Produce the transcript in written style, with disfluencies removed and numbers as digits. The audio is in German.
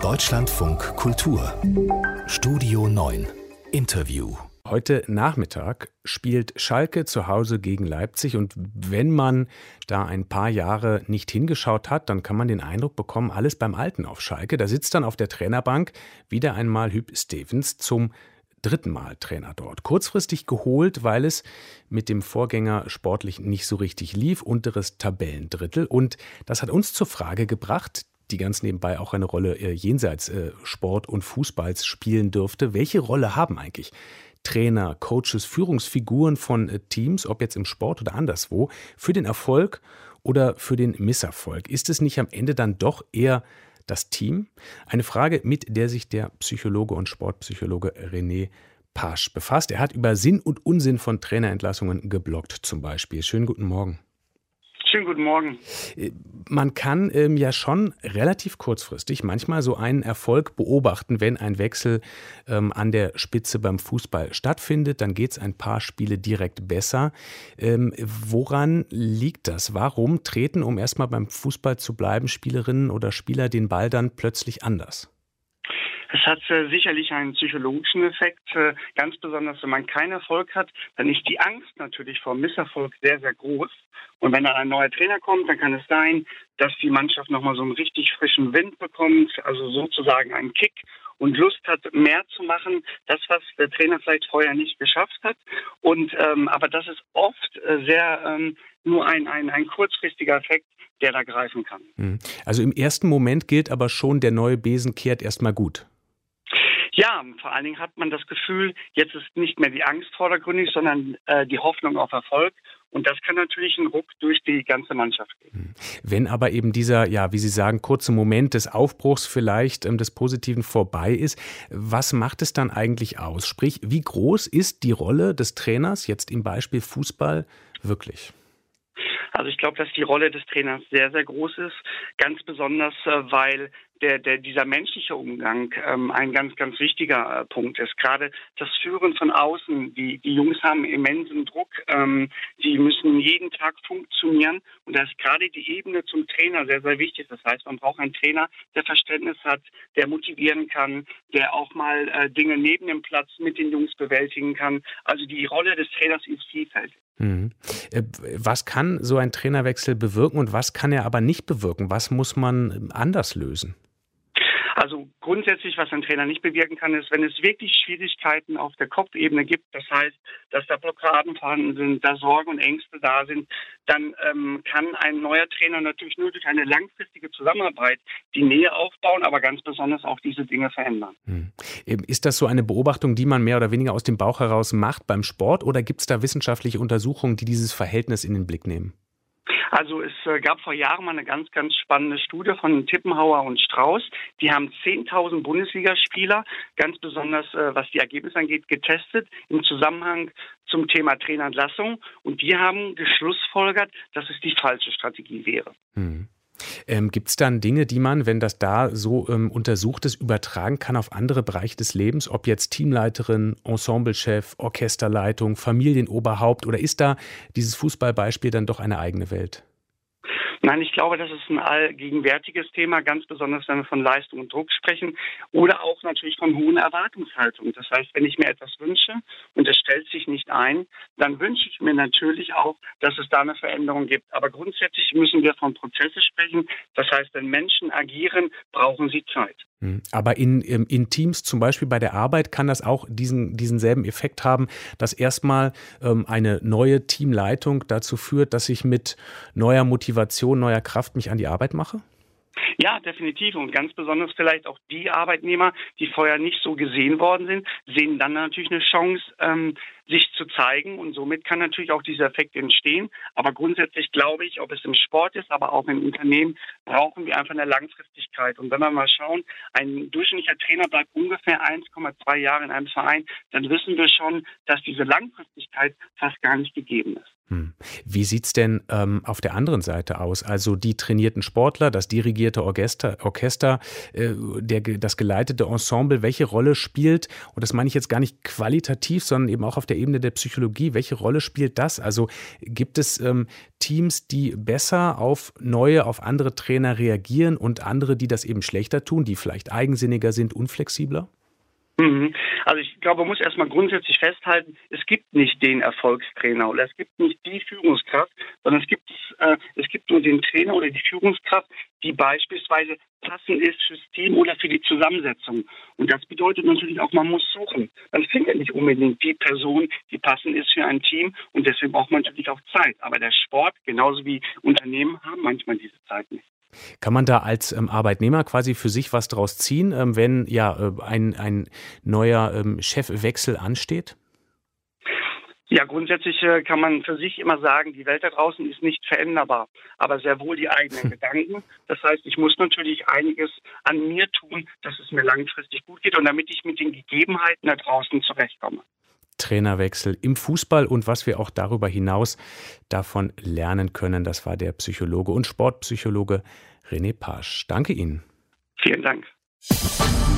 Deutschlandfunk Kultur Studio 9 Interview. Heute Nachmittag spielt Schalke zu Hause gegen Leipzig und wenn man da ein paar Jahre nicht hingeschaut hat, dann kann man den Eindruck bekommen, alles beim Alten auf Schalke. Da sitzt dann auf der Trainerbank wieder einmal Huub Stevens, zum dritten Mal Trainer dort. Kurzfristig geholt, weil es mit dem Vorgänger sportlich nicht so richtig lief, unteres Tabellendrittel. Und das hat uns zur Frage gebracht, die ganz nebenbei auch eine Rolle jenseits Sport und Fußballs spielen dürfte. Welche Rolle haben eigentlich Trainer, Coaches, Führungsfiguren von Teams, ob jetzt im Sport oder anderswo, für den Erfolg oder für den Misserfolg? Ist es nicht am Ende dann doch eher das Team? Eine Frage, mit der sich der Psychologe und Sportpsychologe René Pasch befasst. Er hat über Sinn und Unsinn von Trainerentlassungen gebloggt zum Beispiel. Schönen guten Morgen. Schönen guten Morgen. Man kann ja schon relativ kurzfristig manchmal so einen Erfolg beobachten, wenn ein Wechsel an der Spitze beim Fußball stattfindet. Dann geht es ein paar Spiele direkt besser. Woran liegt das? Warum treten, um erstmal beim Fußball zu bleiben, Spielerinnen oder Spieler den Ball dann plötzlich anders? Es hat sicherlich einen psychologischen Effekt. Ganz besonders, wenn man keinen Erfolg hat, dann ist die Angst natürlich vor Misserfolg sehr, sehr groß. Und wenn dann ein neuer Trainer kommt, dann kann es sein, dass die Mannschaft nochmal so einen richtig frischen Wind bekommt, also sozusagen einen Kick und Lust hat, mehr zu machen, das, was der Trainer vielleicht vorher nicht geschafft hat. Aber das ist oft nur ein kurzfristiger Effekt, der da greifen kann. Also im ersten Moment gilt aber schon, der neue Besen kehrt erstmal gut. Ja, vor allen Dingen hat man das Gefühl, jetzt ist nicht mehr die Angst vordergründig, sondern die Hoffnung auf Erfolg. Und das kann natürlich einen Ruck durch die ganze Mannschaft geben. Wenn aber eben dieser, ja, wie Sie sagen, kurze Moment des Aufbruchs vielleicht des Positiven vorbei ist, was macht es dann eigentlich aus? Sprich, wie groß ist die Rolle des Trainers, jetzt im Beispiel Fußball, wirklich? Also ich glaube, dass die Rolle des Trainers sehr, sehr groß ist. Ganz besonders, weil dieser menschliche Umgang ein ganz, ganz wichtiger Punkt ist. Gerade das Führen von außen. Die Jungs haben immensen Druck. Die müssen jeden Tag funktionieren. Und da ist gerade die Ebene zum Trainer sehr, sehr wichtig. Das heißt, man braucht einen Trainer, der Verständnis hat, der motivieren kann, der auch mal Dinge neben dem Platz mit den Jungs bewältigen kann. Also die Rolle des Trainers ist vielfältig. Was kann so ein Trainerwechsel bewirken und was kann er aber nicht bewirken? Was muss man anders lösen? Also grundsätzlich, was ein Trainer nicht bewirken kann, ist, wenn es wirklich Schwierigkeiten auf der Kopfebene gibt, das heißt, dass da Blockaden vorhanden sind, da Sorgen und Ängste da sind, dann kann ein neuer Trainer natürlich nur durch eine langfristige Zusammenarbeit die Nähe aufbauen, aber ganz besonders auch diese Dinge verändern. Ist das so eine Beobachtung, die man mehr oder weniger aus dem Bauch heraus macht beim Sport oder gibt es da wissenschaftliche Untersuchungen, die dieses Verhältnis in den Blick nehmen? Also es gab vor Jahren mal eine ganz, ganz spannende Studie von Tippenhauer und Strauß. Die haben 10.000 Bundesligaspieler, ganz besonders was die Ergebnisse angeht, getestet im Zusammenhang zum Thema Trainerentlassung. Und die haben geschlussfolgert, dass es die falsche Strategie wäre. Gibt es dann Dinge, die man, wenn das da so untersucht ist, übertragen kann auf andere Bereiche des Lebens? Ob jetzt Teamleiterin, Ensemblechef, Orchesterleitung, Familienoberhaupt oder ist da dieses Fußballbeispiel dann doch eine eigene Welt? Nein, ich glaube, das ist ein allgegenwärtiges Thema, ganz besonders, wenn wir von Leistung und Druck sprechen oder auch natürlich von hohen Erwartungshaltungen. Das heißt, wenn ich mir etwas wünsche und es stellt sich nicht ein, dann wünsche ich mir natürlich auch, dass es da eine Veränderung gibt. Aber grundsätzlich müssen wir von Prozesse sprechen. Das heißt, wenn Menschen agieren, brauchen sie Zeit. Aber in Teams, zum Beispiel bei der Arbeit, kann das auch diesen selben Effekt haben, dass erstmal eine neue Teamleitung dazu führt, dass ich mit neuer Motivation, neuer Kraft mich an die Arbeit mache? Ja, definitiv. Und ganz besonders vielleicht auch die Arbeitnehmer, die vorher nicht so gesehen worden sind, sehen dann natürlich eine Chance, sich zu zeigen. Und somit kann natürlich auch dieser Effekt entstehen. Aber grundsätzlich glaube ich, ob es im Sport ist, aber auch im Unternehmen, brauchen wir einfach eine Langfristigkeit. Und wenn wir mal schauen, ein durchschnittlicher Trainer bleibt ungefähr 1,2 Jahre in einem Verein, dann wissen wir schon, dass diese Langfristigkeit fast gar nicht gegeben ist. Wie sieht es denn auf der anderen Seite aus? Also die trainierten Sportler, das dirigierte Orchester, das geleitete Ensemble, welche Rolle spielt, und das meine ich jetzt gar nicht qualitativ, sondern eben auch auf der Ebene der Psychologie, welche Rolle spielt das? Also gibt es Teams, die besser auf andere Trainer reagieren und andere, die das eben schlechter tun, die vielleicht eigensinniger sind, unflexibler? Also ich glaube, man muss erstmal grundsätzlich festhalten, es gibt nicht den Erfolgstrainer oder es gibt nicht die Führungskraft, sondern es gibt nur den Trainer oder die Führungskraft, die beispielsweise passend ist fürs Team oder für die Zusammensetzung. Und das bedeutet natürlich auch, man muss suchen. Man findet nicht unbedingt die Person, die passend ist für ein Team, und deswegen braucht man natürlich auch Zeit. Aber der Sport, genauso wie Unternehmen, haben manchmal diese Zeit nicht. Kann man da als Arbeitnehmer quasi für sich was draus ziehen, wenn ein neuer Chefwechsel ansteht? Ja, grundsätzlich kann man für sich immer sagen, die Welt da draußen ist nicht veränderbar, aber sehr wohl die eigenen Gedanken. Das heißt, ich muss natürlich einiges an mir tun, dass es mir langfristig gut geht und damit ich mit den Gegebenheiten da draußen zurechtkomme. Trainerwechsel im Fußball und was wir auch darüber hinaus davon lernen können, das war der Psychologe und Sportpsychologe René Pasch. Danke Ihnen. Vielen Dank.